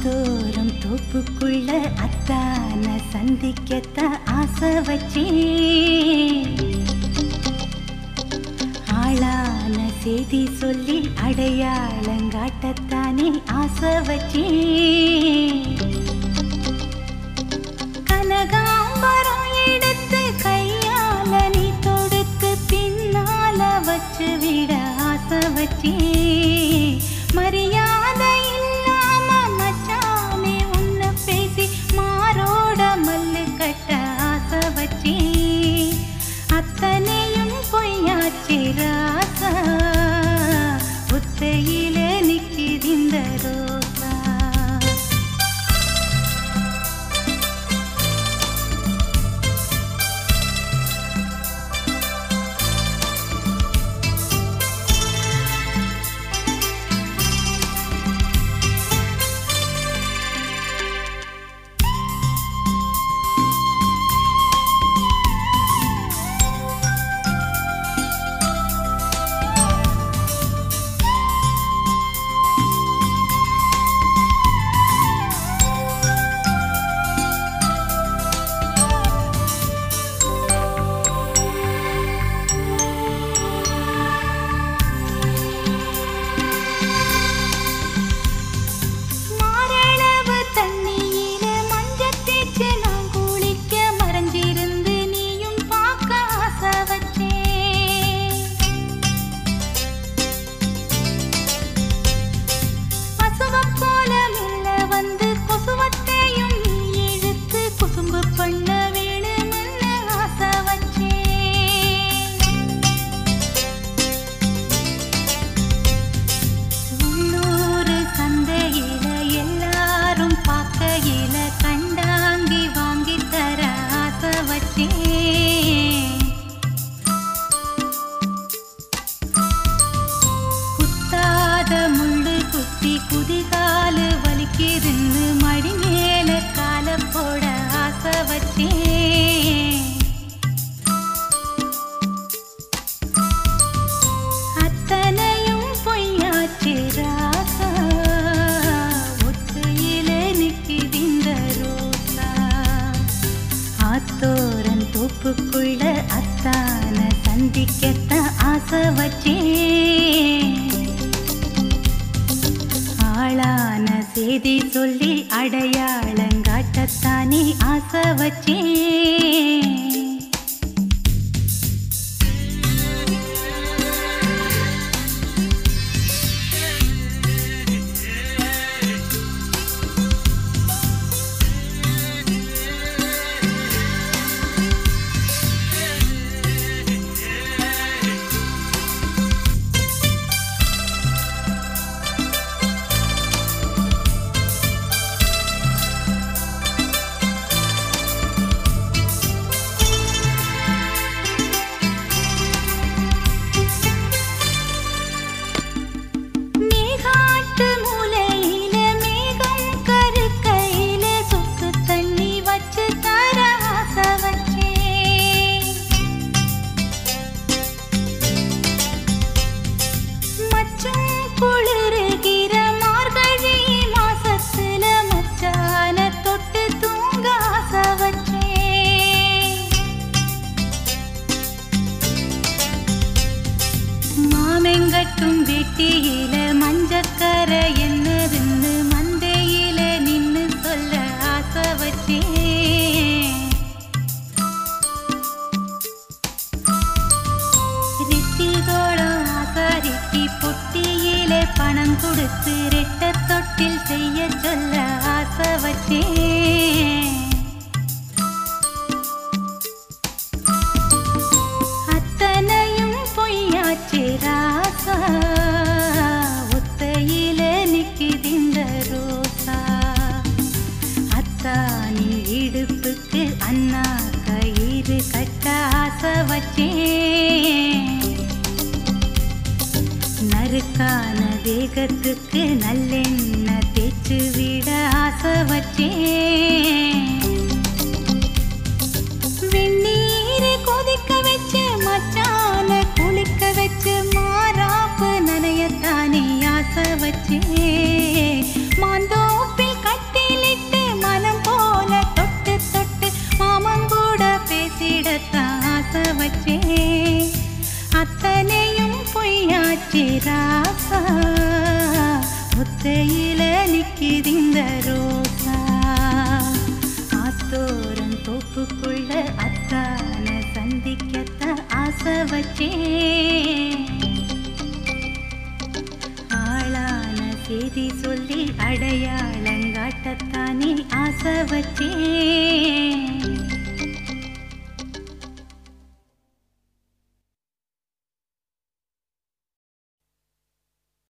ஆத்தோரம் தோப்புக்குள்ள அத்தான சந்திக்கத்தான் ஆசை வச்சேன். ஆளான செய்தி சொல்லி அடையாளங்காட்டத்தானே ஆசை வச்சேன். கனகாம்பரம் எடுத்து கையால நீ தொடுத்து பின்னால வச்சு விட ஆசை வச்சேன். மரியாதை இல்லாம மச்சானே உன்னை பேசி மாரோட மல்லு கட்ட ஆசை வச்சேன். அத்தனையும் பொய்யாச்சி ராசா, ஒத்தையில நிக்கிதிந்த ரோசா. தோப்புக்குள்ள அத்தான சந்திக்கத்தான் ஆசை வச்சேன். ஆளான செய்தி சொல்லி அடையாளங்காட்டத்தானே ஆசை வச்சேன். மாமெங்கட்டும் வெட்டியில மஞ்சக்கர என்னதுன்னு மந்தையில நின்னு சொல்ல ஆசை வச்சேன். ரித்திகோடம் ஆசாரிக்கு பொட்டியில பணம் கொடுத்து ரெட்ட தொட்டில் செய்ய சொல்ல ஆசை வச்சேன். ராசா, ஒத்தையில நிக்கிதிந்த ரோசா. அத்தானின் இடுப்புக்கு அண்ணா கயிறு கட்ட ஆசை வச்சேன். நறுக்கான தேகத்துக்கு நல்லெண்ணெய் தேய்ச்சு விட ஆசை வச்சேன். வெந்நீரை கொதிக்க வச்சு மச்சான குளிக்க வச்சு மாறாப்பு நனையத்தானே ஆசை வச்சேன். மாந்தோப்பில் கட்டி வச்சேன் ராசா முத்தையில நிக்கிதிந்த ரோசா ஆத்தோரம் தோப்புக்குள்ள அத்தான சந்திக்கத்த ஆசை வச்சேன் ஆளான செய்தி சொல்லி அடையாளங்காட்டத்தானே ஆசை வச்சேன்